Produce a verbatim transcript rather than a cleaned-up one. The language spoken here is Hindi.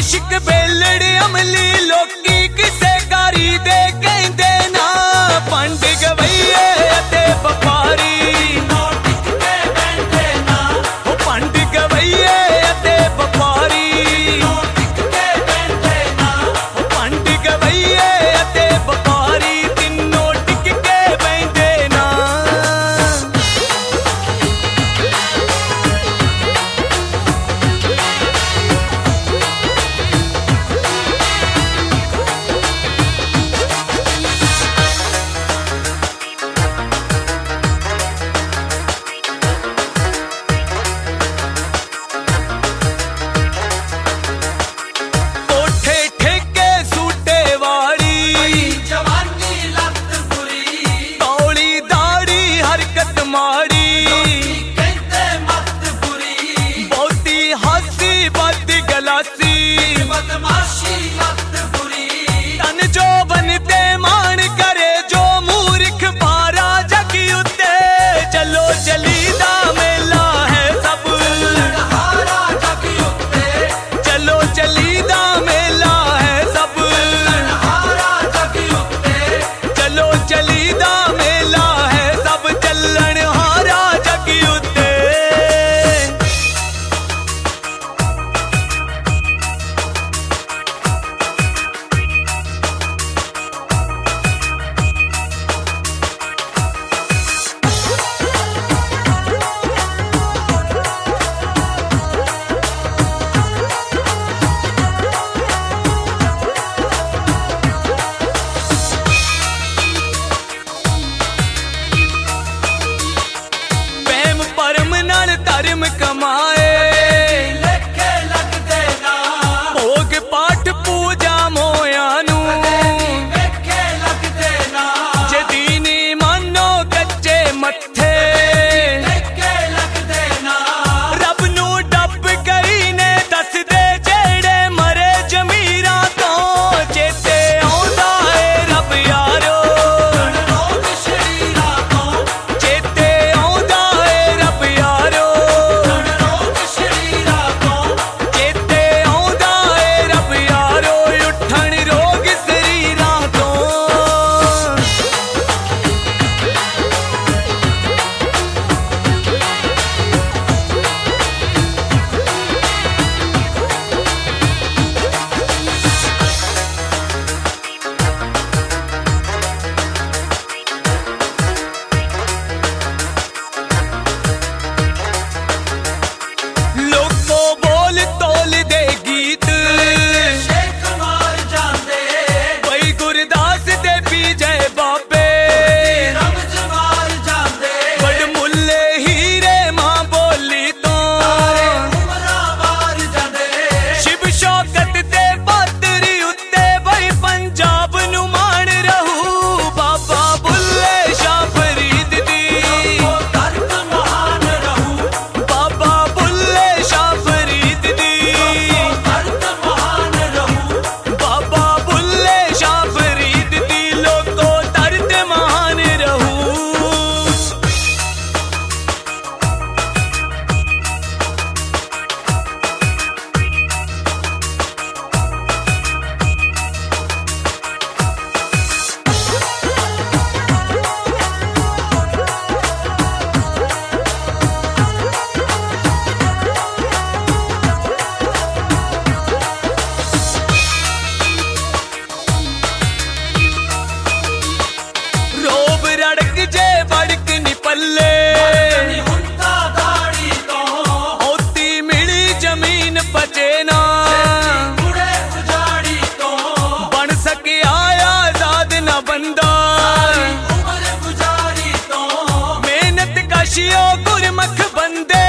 आशिक बेलड़े अमली लोकी किसे कारी दे कहंदे ना पंड गवैये ते व्यापारी पंड गवैये ते व्यापारी पंड गवैये ते व्यापारी तीनों टिक के बहंदे ना। तन जो बनते मान करे जो मूर्ख पारा जगी उत्ते चलो चलीदा मेला है सब चलो चलीदा मेला है सब चलो चलीदा मेला है सब चलन हारा जगी उत्ते। धर्म कमाए लेखे लगदे ना भोग पाठ पूजा मोया नू लेखे लगदे ना जे दीनी मानो कच्चे मत्थे लेखे लगदे ना रब नू डब करी ने दस दे जेड़े मरे जमीरा तो चेते आउंदा है रब यारो रोग शरीरा तो चेते आउंदा है रब यारो गुरमख बंदे